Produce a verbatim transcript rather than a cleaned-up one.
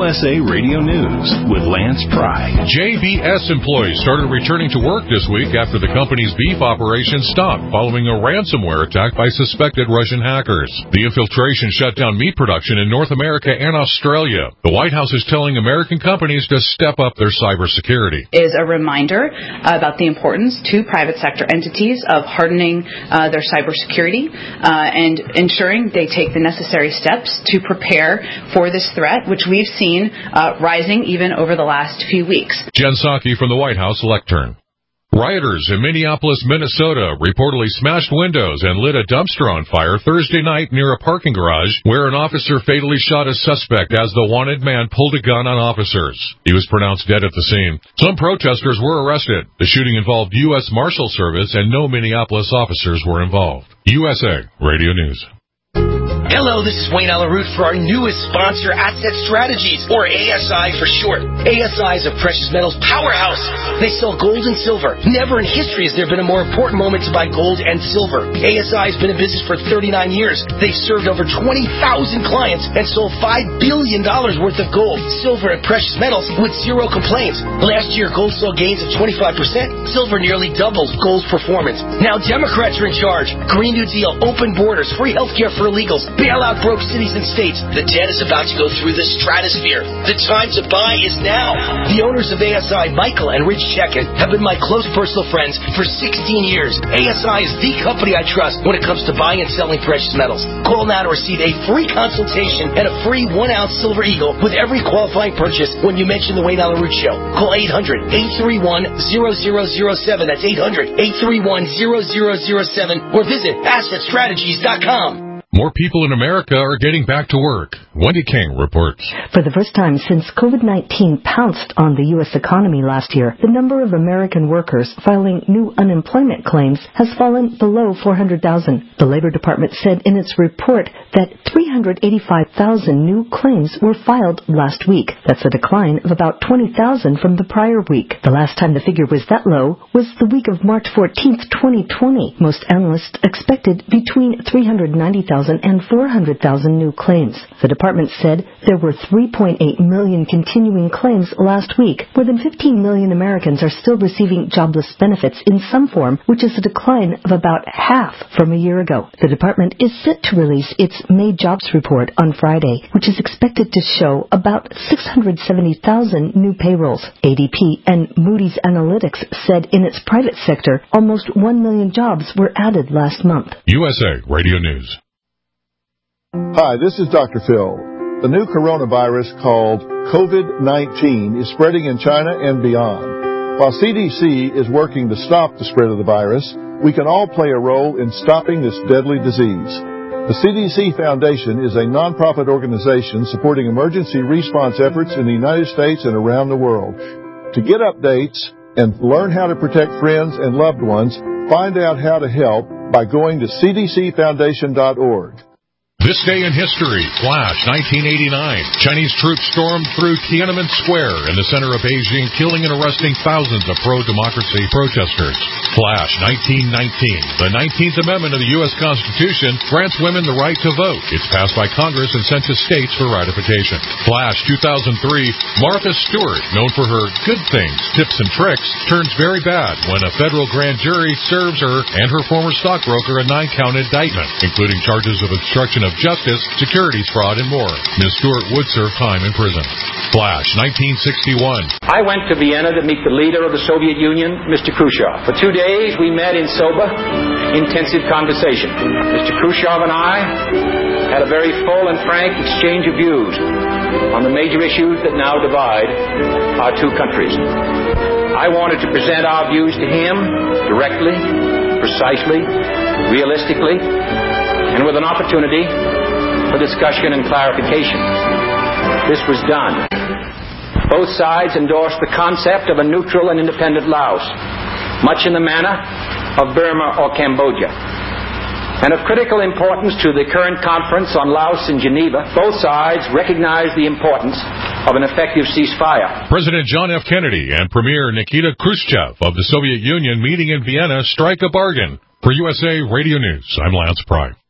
U S A Radio News with Lance Pry. J B S employees started returning to work this week after the company's beef operation stopped following a ransomware attack by suspected Russian hackers. The infiltration shut down meat production in North America and Australia. The White House is telling American companies to step up their cybersecurity. Is a reminder about the importance to private sector entities of hardening uh, their cybersecurity uh, and ensuring they take the necessary steps to prepare for this threat, which we've seen uh, rising even over the last few weeks. Jen Psaki from the White House lectern. Rioters in Minneapolis, Minnesota reportedly smashed windows and lit a dumpster on fire Thursday night near a parking garage where an officer fatally shot a suspect as the wanted man pulled a gun on officers. He was pronounced dead at the scene. Some protesters were arrested. The shooting involved U S Marshal Service and no Minneapolis officers were involved. U S A Radio News. Hello, this is Wayne Alaroot for our newest sponsor, Asset Strategies, or A S I for short. A S I is a precious metals powerhouse. They sell gold and silver. Never in history has there been a more important moment to buy gold and silver. A S I has been in business for thirty-nine years. They've served over twenty thousand clients and sold five billion dollars worth of gold, silver, and precious metals with zero complaints. Last year, gold saw gains of twenty-five percent. Silver nearly doubled gold's performance. Now Democrats are in charge. Green New Deal, open borders, free health care for illegals, bail out broke cities and states. The debt is about to go through the stratosphere. The time to buy is now. The owners of A S I, Michael and Rich Chekin, have been my close personal friends for sixteen years. A S I is the company I trust when it comes to buying and selling precious metals. Call now to receive a free consultation and a free one-ounce Silver Eagle with every qualifying purchase when you mention the Wayne Alaroot Show. Call eight hundred, eight three one, zero zero zero seven. That's eight hundred, eight three one, zero zero zero seven. Or visit asset strategies dot com. More people in America are getting back to work. Wendy King reports. For the first time since COVID nineteen pounced on the U S economy last year, the number of American workers filing new unemployment claims has fallen below four hundred thousand. The Labor Department said in its report that three hundred eighty-five thousand new claims were filed last week. That's a decline of about twenty thousand from the prior week. The last time the figure was that low was the week of March fourteenth, twenty twenty. Most analysts expected between three hundred ninety thousand and four hundred thousand new claims. The department said there were three point eight million continuing claims last week. More than fifteen million Americans are still receiving jobless benefits in some form, which is a decline of about half from a year ago. The department is set to release its May jobs report on Friday, which is expected to show about six hundred seventy thousand new payrolls. A D P and Moody's Analytics said in its private sector almost one million jobs were added last month. U S A Radio News. Hi, this is Doctor Phil. The new coronavirus called COVID nineteen is spreading in China and beyond. While C D C is working to stop the spread of the virus, we can all play a role in stopping this deadly disease. The C D C Foundation is a nonprofit organization supporting emergency response efforts in the United States and around the world. To get updates and learn how to protect friends and loved ones, find out how to help by going to c d c foundation dot org. This day in history, Flash, nineteen eighty-nine. Chinese troops stormed through Tiananmen Square in the center of Beijing, killing and arresting thousands of pro-democracy protesters. Flash, nineteen nineteen. The nineteenth Amendment of the U S Constitution grants women the right to vote. It's passed by Congress and sent to states for ratification. Flash, two thousand three. Martha Stewart, known for her good things, tips and tricks, turns very bad when a federal grand jury serves her and her former stockbroker a nine-count indictment, including charges of obstruction of justice, securities fraud, and more. Miz Stewart would serve time in prison. Flash, nineteen sixty-one. I went to Vienna to meet the leader of the Soviet Union, Mister Khrushchev. For two days, we met in sober, intensive conversation. Mister Khrushchev and I had a very full and frank exchange of views on the major issues that now divide our two countries. I wanted to present our views to him directly, precisely, realistically, and with an opportunity for discussion and clarification. This was done. Both sides endorsed the concept of a neutral and independent Laos, much in the manner of Burma or Cambodia. And of critical importance to the current conference on Laos in Geneva, both sides recognized the importance of an effective ceasefire. President John F. Kennedy and Premier Nikita Khrushchev of the Soviet Union meeting in Vienna strike a bargain. For U S A Radio News, I'm Lance Pry.